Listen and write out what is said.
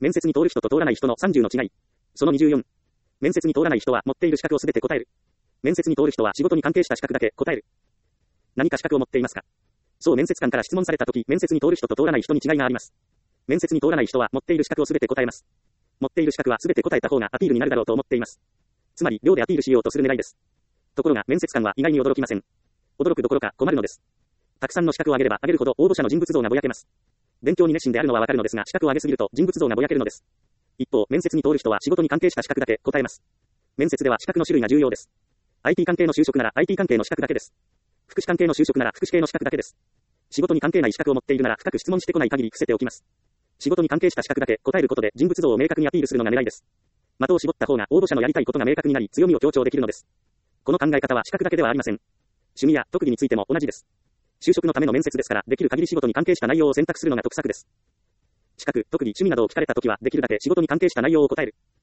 面接に通る人と通らない人の30の違い。その24。面接に通らない人は持っている資格をすべて答える。面接に通る人は仕事に関係した資格だけ答える。何か資格を持っていますか？そう面接官から質問されたとき、面接に通る人と通らない人に違いがあります。面接に通らない人は持っている資格をすべて答えます。持っている資格はすべて答えた方がアピールになるだろうと思っています。つまり、量でアピールしようとする狙いです。ところが、面接官は意外に驚きません。驚くどころか困るのです。たくさんの資格を上げれば上げるほど応募者の人物像がぼやけます。勉強に熱心であるのはわかるのですが、資格を上げすぎると人物像がぼやけるのです。一方、面接に通る人は仕事に関係した資格だけ答えます。面接では資格の種類が重要です。IT 関係の就職なら IT 関係の資格だけです。福祉関係の就職なら福祉系の資格だけです。仕事に関係ない資格を持っているなら深く質問してこない限り伏せておきます。仕事に関係した資格だけ答えることで人物像を明確にアピールするのが狙いです。的を絞った方が応募者のやりたいことが明確になり強みを強調できるのです。この考え方は資格だけではありません。趣味や特技についても同じです。就職のための面接ですから、できる限り仕事に関係した内容を選択するのが得策です。資格、特技、趣味などを聞かれたときは、できるだけ仕事に関係した内容を答える。